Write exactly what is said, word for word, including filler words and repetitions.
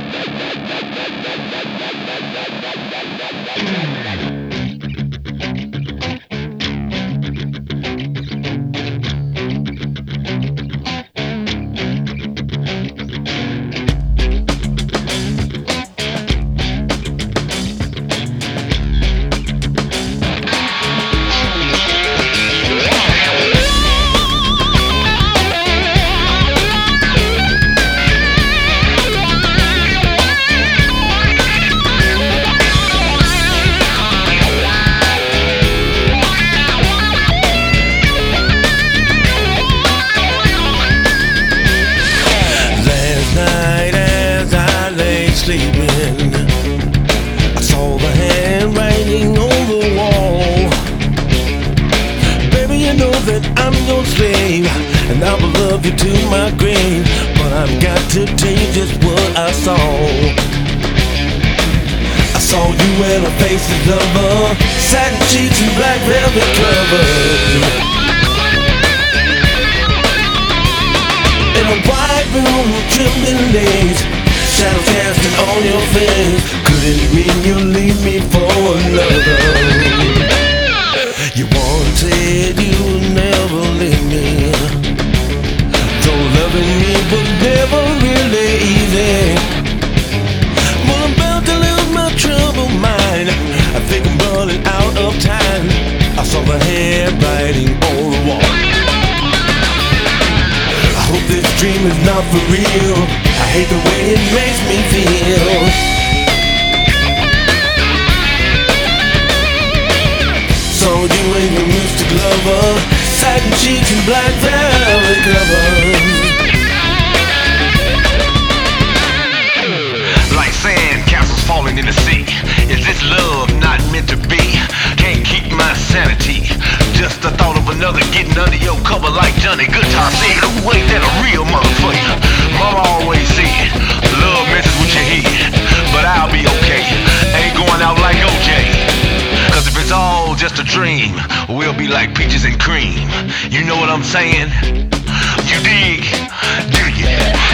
Sleeping, I saw the handwriting on the wall. Baby, you know that I'm your slave, and I will love you to my grave. But I've got to tell you just what I saw. I saw you and a faceless lover, satin sheets and black velvet covers, in a white room trimmed in lace, shadow casting on your face. Could it mean you leave me for another? You wanted you would never leave me, though loving me was never really easy. Well, I'm about to lose my troubled mind. I think I'm running out of time. I saw the handwriting on the wall. I hope this dream is not for real. I hate the way it makes me feel. Saw you and your mystic lover, satin sheets and black velvet covers, like sand castles falling in the sea. Is this love not meant to be? Can't keep my sanity. Just the thought of another getting under your cover like Johnny Guitar said. Who ain't that a real motherfucker? Mama always said, love messes with your head, but I'll be okay. Ain't going out like O J. Cause if it's all just a dream, we'll be like peaches and cream. You know what I'm saying? You dig? Dig it.